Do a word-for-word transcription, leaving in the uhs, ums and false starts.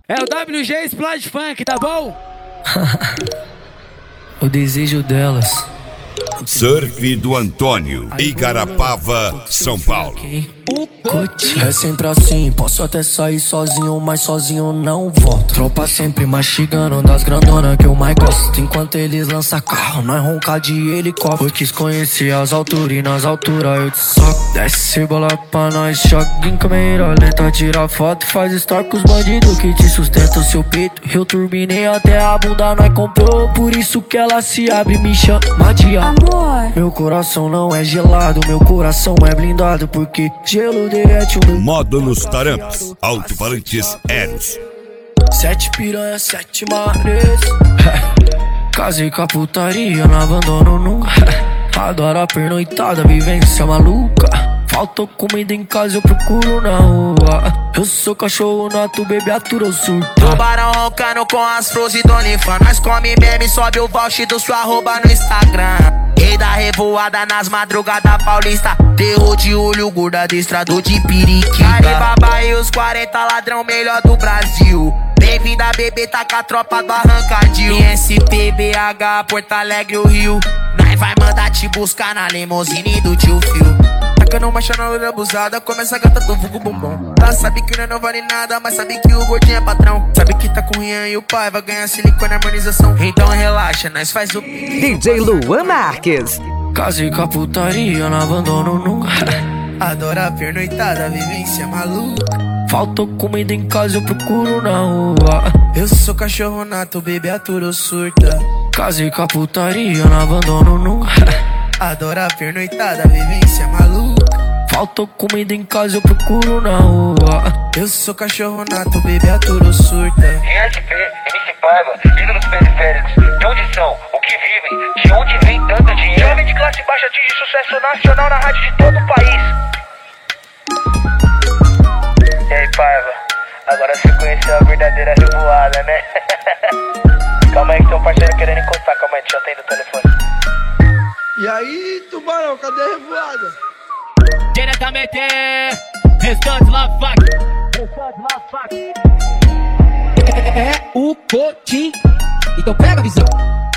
É o W G Splash Funk, tá bom? O desejo delas. Surf do Antônio, Igarapava, São Paulo. É sempre assim, posso até sair sozinho, mas sozinho não volto. Tropa sempre mastigando das grandonas que eu mais gosto. Enquanto eles lançam carro, nós ronca de helicóptero. Eu quis conhecer as alturas e nas alturas eu te soco. Desce bola pra nós, choque em câmera lenta. Tira foto, faz story com os bandidos que te sustentam seu peito. Eu turbinei até a bunda, nós comprou. Por isso que ela se abre e me chama de amor. Meu coração não é gelado, meu coração é blindado, porque gelo derrete o meu. Modo nos tarampos, alto-falantes Eros. Sete piranha, sete mares. Casei com a putaria, não abandono nunca. Adoro a pernoitada, vivência maluca. Faltou comida em casa, eu procuro na rua. Eu sou cachorro nato, bebê atura, eu surto. Tubarão roncando com as flores do Onlyfans. Nós come meme, sobe o voucher do sua arroba no Instagram. Rei da revoada nas madrugadas paulista. Terror de olho, gorda adestrador de periquita. Caribaba e os quarenta ladrão melhor do Brasil. Bem-vinda, bebê, tá com a tropa do Arrancadil. S P, B H, Porto Alegre, o Rio. Nós vai mandar te buscar na limousine do tio Phil. Tacando marcha na loira abusada, começa a gata do vulgo bombom. Ela sabe que não, não vale nada, mas sabe que o gordinho é patrão. Sabe que tá com o Rian e o pai vai ganhar silicone e harmonização. Então relaxa, nós faz o D J Luan Marques. Casei com a putaria, não abandono nunca. Adoro a pernoitada, vivência maluca. Faltou comida em casa, eu procuro na rua. Eu sou cachorro nato, bebê atura, surta. Casei com a putaria, não abandono nunca. Adoro a pernoitada, vivência maluca. Faltou comida em casa, eu procuro na rua. Eu sou cachorro nato, bebê atura, surta. S P, M C Paiva, ídolos periféricos. De onde são? O que vivem? De onde vem tanto dinheiro? Jovem de classe baixa atinge sucesso nacional na rádio de todo o país. E aí, Paiva? Agora você conheceu a verdadeira revoada, né? Calma aí que tem um parceiro querendo encostar. Calma aí, deixa eu atender o telefone. E aí, tubarão, cadê a revoada? Diretamente, restante lá, fac. Restante lá, fac. É o Cotim. Então pega a visão.